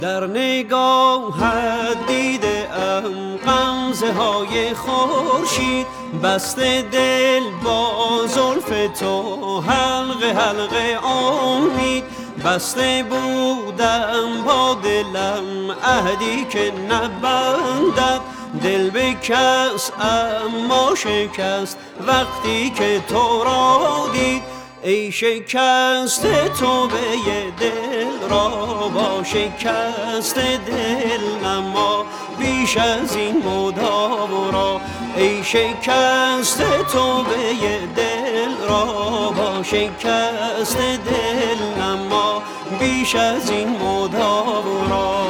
در نگاهت دیده ام غمزه های خورشید، بسته دل با زلف تو حلقه حلقه امید. بسته بودم با دلم عهدی که نبندد، دل به کس اما شکست وقتی که تو را دید. ای شکست تو به دل را با شکست دل نما بیش از این مدارا. ای شکست تو به دل را با شکست دل نما بیش از این مدارا.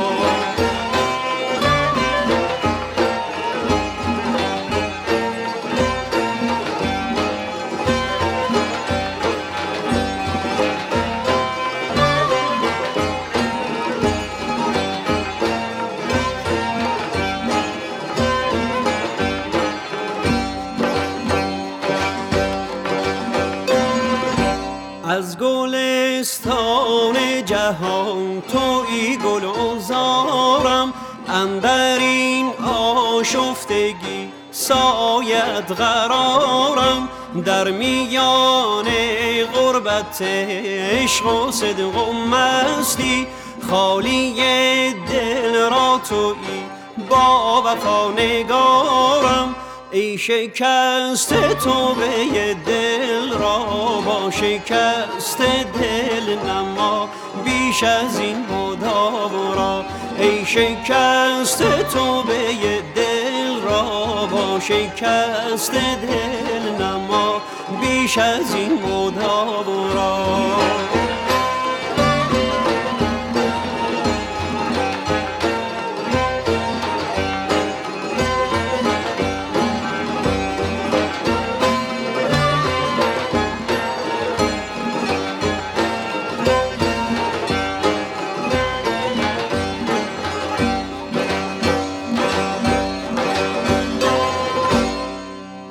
از گلستان جهان تویی گل و زارم، اندر این آشفتگی سایت قرارم. در میان غربت عشق و صدق و مستی، خالی دل را تویی با وفا نگارم. ای شکست تو به دل را با شکست دل نما بیش از این مدارا. ای شکست تو به دل را با شکست دل نما بیش از این مدارا.